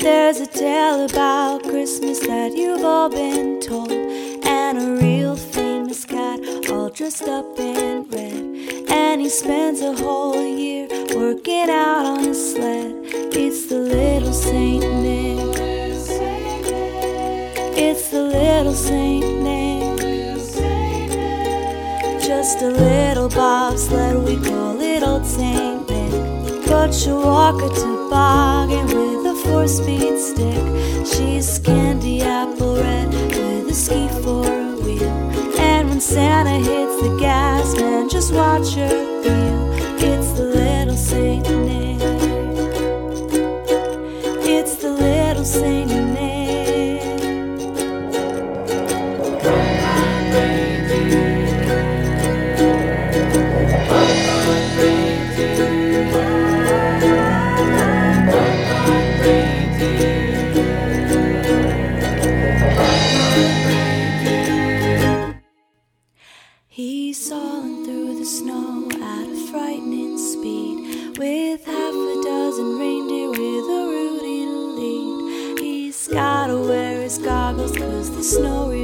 There's a tale about Christmas that you've all been told, and a real famous cat all dressed up in red, and he spends a whole year working out on his sled. It's the little Saint Nick. It's the little Saint Nick. Just a little bobsled, we call it Old Saint Nick. But she'll walk a toboggan with a 4-speed stick. She's candy apple red with a ski for a wheel. And when Santa hits the gas, man, just watch her feel. It's the little Saint Nick. It's the little Saint Nick. He's sawing through the snow at a frightening speed, with half a dozen reindeer with a Rudy to lead. He's gotta wear his goggles 'cause the snow